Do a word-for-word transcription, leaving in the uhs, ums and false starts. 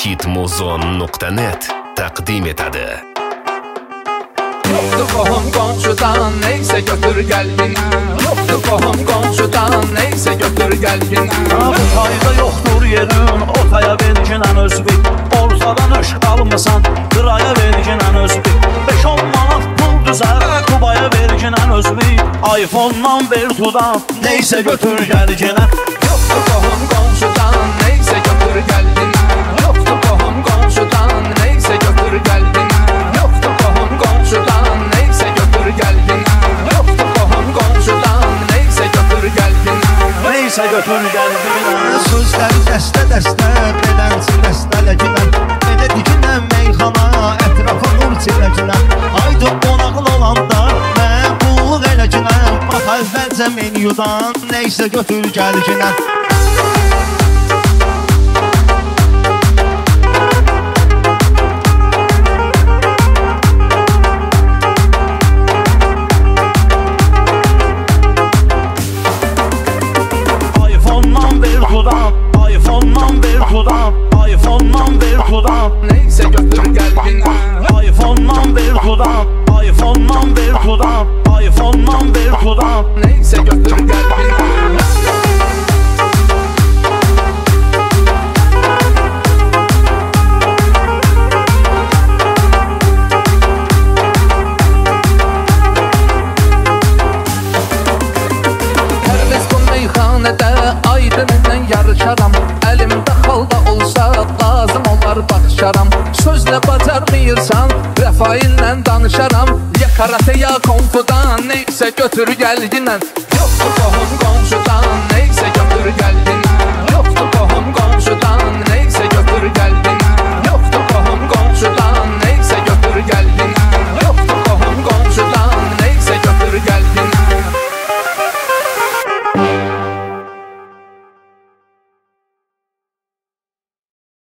hitmuzon nokta net taqdim etadi. Yoktu kohum komşudan neyse götür gel yine. Yoktu kohum komşudan neyse götür gel yine. Bu tayda yoktur yerin ortaya verginen özbek. Ortadan öş almasan qıraya verginen özbek. beş on manat pul düzər Kubaya verginen özbek. iPhone'dan ver tudan neyse götür gel yine. Yoktu kohum komşudan neyse götür gel yine. Yoktu kohum komşudan neyse götür gel yine. Yoktu kohum komşudan neyse götür gel yine. Yoktu kohum komşudan neyse götür gel yine. Neyse götür gel yine. Sözler dəstə dəstə belənçi dəstələcilən. Elə digilən meyxana ətrafa nur çiləcilən. Haydi qonaqlı olanda mən qulluq eləcilən. Bax əvvəlcə menyudan neysə götür gəlginən. iPhone'dan ver tudan iPhone'dan ver tudan iPhone'dan ver tudan Neyse götür gel yine. iPhone'dan ver tudan iPhone'dan ver tudan iPhone'dan ver tudan Neyse götür gel yine. Aydınla yarışaram. Elimde halda olsa lazım olar bakışaram. Sözle bacarmıyırsan Rafail'le danışaram. Ya karate ya konfudan neyse götür gel yine. Yoktu kohum